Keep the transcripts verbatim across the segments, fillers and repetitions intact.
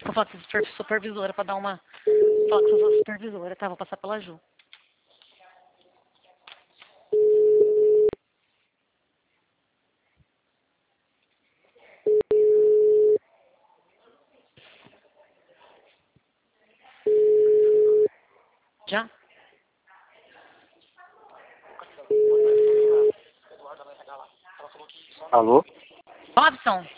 Vou falar com a super- supervisora pra dar uma... Vou falar com a supervisora, tá? Vou passar pela Ju. Já? Alô? Robson?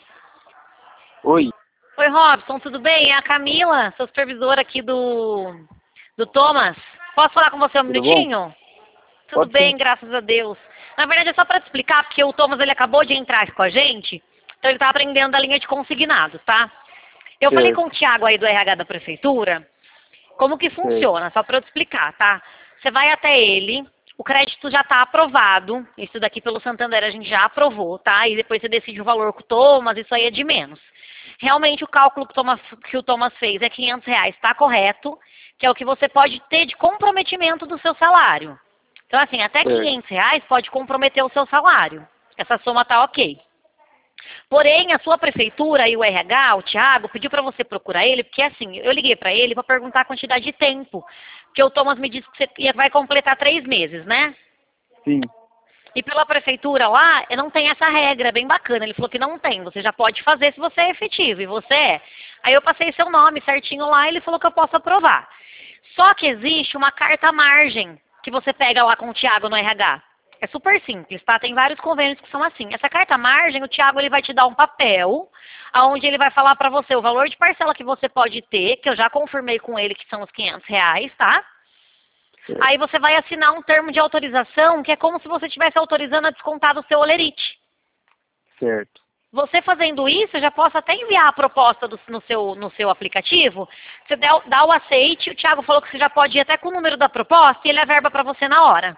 Oi. Oi, Robson, tudo bem? É a Camila, sua supervisora aqui do... do Thomas. Posso falar com você um Tudo bom? minutinho? Tudo Pode bem, sim. graças a Deus. Na verdade, é só para te explicar, porque o Thomas ele acabou de entrar com a gente, então ele está aprendendo a linha de consignados, tá? Eu falei com Certo. o Thiago aí do R H da Prefeitura, como que Certo. funciona, só para eu te explicar, tá? Você vai até ele, o crédito já está aprovado, isso daqui pelo Santander a gente já aprovou, tá? E depois você decide o valor com o Thomas, isso aí é de menos. Realmente o cálculo que o Thomas, que o Thomas fez é quinhentos reais, está correto, que é o que você pode ter de comprometimento do seu salário. Então, assim, até Certo. quinhentos reais pode comprometer o seu salário. Essa soma tá ok. Porém, a sua prefeitura e o R H, o Thiago, pediu para você procurar ele, porque assim, eu liguei para ele para perguntar a quantidade de tempo. Porque o Thomas me disse que você ia- vai completar três meses, né? Sim. E pela prefeitura lá, não tem essa regra, é bem bacana. Ele falou que não tem, você já pode fazer se você é efetivo, e você é. Aí eu passei seu nome certinho lá e ele falou que eu posso aprovar. Só que existe uma carta margem que você pega lá com o Thiago no R H. É super simples, tá? Tem vários convênios que são assim. Essa carta margem, o Thiago ele vai te dar um papel, onde ele vai falar pra você o valor de parcela que você pode ter, que eu já confirmei com ele que são os quinhentos reais, tá? Certo. Aí você vai assinar um termo de autorização, que é como se você estivesse autorizando a descontar do seu olerite. Certo. Você fazendo isso, eu já posso até enviar a proposta do- no, seu, no seu aplicativo. Você dá, o- dá o aceite, o Thiago falou que você já pode ir até com o número da proposta e ele averba para você na hora.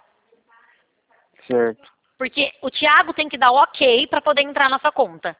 Certo. Porque o Thiago tem que dar o ok para poder entrar na sua conta.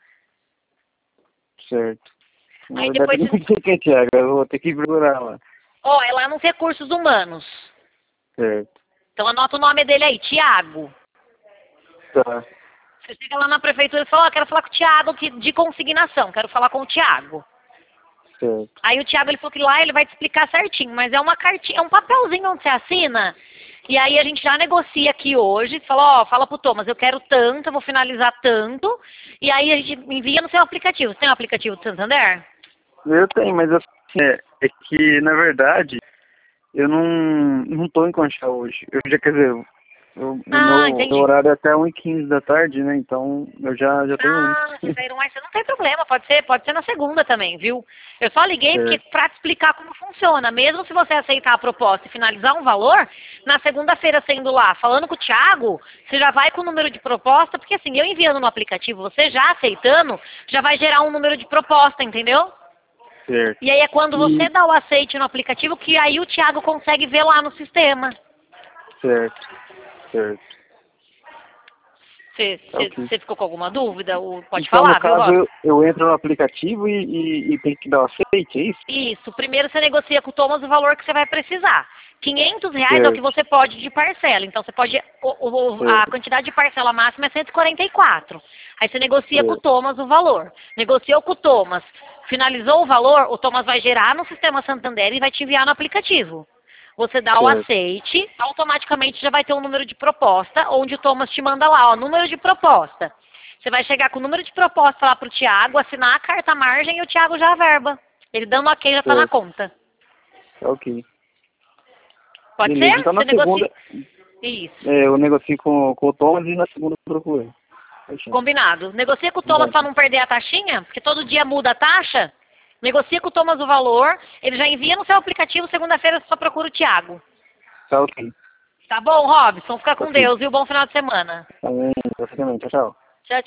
Certo. Na Aí verdade, depois eu você... não sei quem é Thiago, eu vou ter que procurar lá. Ó, é lá nos recursos humanos. Certo. Então anota o nome dele aí, Thiago. Tá. Você chega lá na prefeitura e fala, ó, quero falar com o Thiago que- de consignação, quero falar com o Thiago. Certo. Aí o Thiago ele falou que lá ele vai te explicar certinho, mas é uma cartinha, é um papelzinho onde você assina, e aí a gente já negocia aqui hoje, fala, ó, fala pro Thomas, eu quero tanto, eu vou finalizar tanto, e aí a gente envia no seu aplicativo. Você tem um aplicativo do Santander? Eu tenho, mas assim, é, é que, na verdade, eu não, não tô em Conchal hoje. Eu já, quer dizer, eu, o Ah, meu, meu entendi. horário é até uma e quinze da tarde, né? Então, eu já, já tô indo. Ah, vocês saíram mais cedo, não tem problema, pode ser, pode ser na segunda também, viu? Eu só liguei porque Certo. pra te explicar como funciona. Mesmo se você aceitar a proposta e finalizar um valor, na segunda-feira sendo lá, falando com o Thiago, você já vai com o número de proposta, porque assim, eu enviando no aplicativo, você já aceitando, já vai gerar um número de proposta, entendeu? Certo. E aí é quando E, você dá o aceite no aplicativo que aí o Thiago consegue ver lá no sistema. certo. Certo. Você, Tá você, ok. você ficou com alguma dúvida? Ou pode Então, no falar, viu, caso, Robson? eu, eu entro no aplicativo e, e, e tem que dar o aceite, é isso? Isso. Primeiro você negocia com o Thomas o valor que você vai precisar. quinhentos reais é o que Certo. você pode de parcela. Então você pode... O, o, a Certo. quantidade de parcela máxima é cento e quarenta e quatro. Aí você negocia com o Certo. Thomas o valor. Negociou com o Thomas. Finalizou o valor, o Thomas vai gerar no sistema Santander e vai te enviar no aplicativo. Você dá o Certo. aceite, automaticamente já vai ter um número de proposta, onde o Thomas te manda lá, ó, número de proposta. Você vai chegar com o número de proposta lá pro Thiago, assinar a carta margem e o Thiago já averba. Ele dando ok já tá na Certo. conta. Tá ok. Pode Beleza. ser? Então, Você na negocia. segunda, Isso. é, eu negocio com, com o Thomas e na segunda eu procuro ele. Fechou. Combinado. Negocia com o Thomas Combinado. para não perder a taxinha, porque todo dia muda a taxa. Negocia com o Thomas o valor, ele já envia no seu aplicativo, segunda-feira você só procura o Thiago. Tá ok. Tá bom, Robson? Fica com Ok. Deus, viu? Bom final de semana. Também, você também. Tchau, tchau.